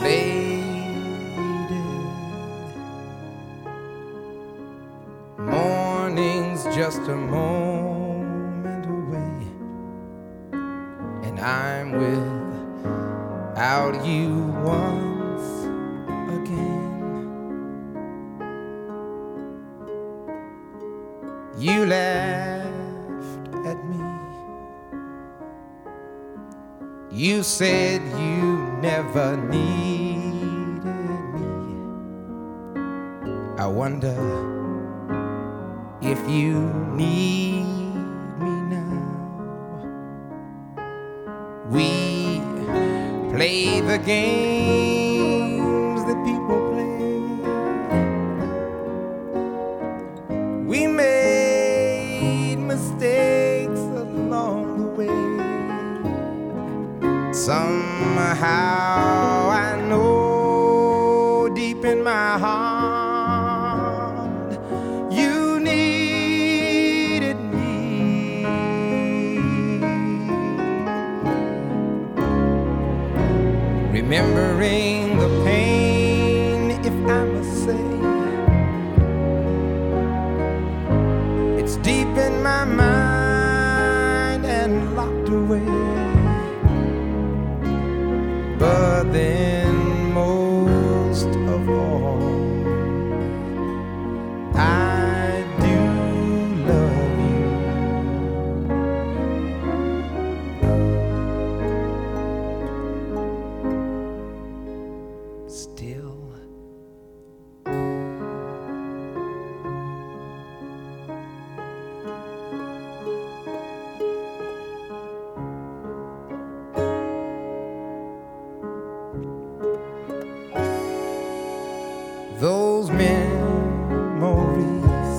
faded. Morning's just a moment away, and I'm without you once again. You laughed at me. You said you never needed me. I wonder if you need me now. We play the games that people play. We made mistakes along the way. Somehow I know deep in my heart you needed me. Remembering the pain, if I must say, it's deep in my mind and locked away. But then most of all, I do love you. Still. Those memories,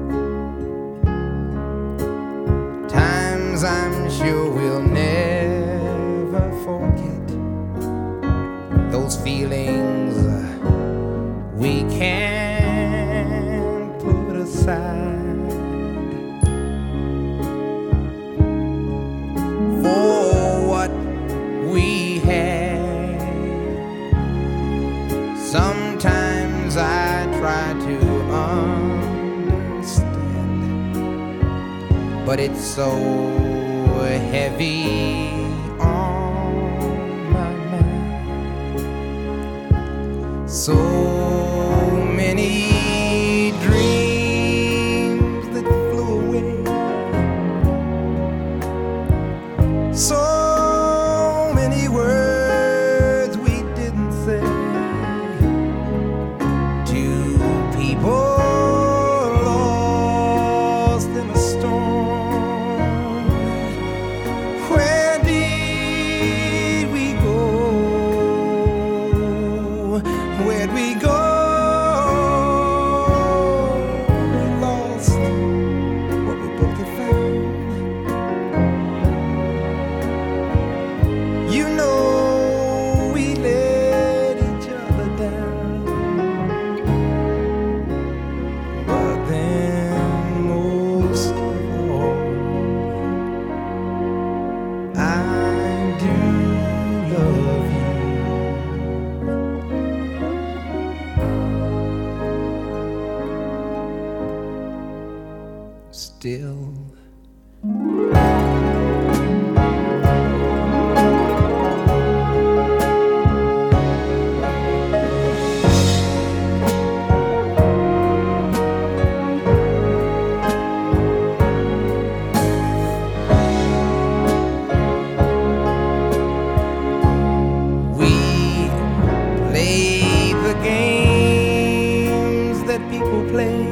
times I'm sure we'll never forget. Those feelings we can't put aside. For what we had, sometimes I try to understand, but it's so heavy on my mind. So many dreams that flew away. So many words we didn't say. People lost in a storm. Where did we go? Where'd we go? We lost what we both had found. You know we let each other down. Still. We play the games that people play.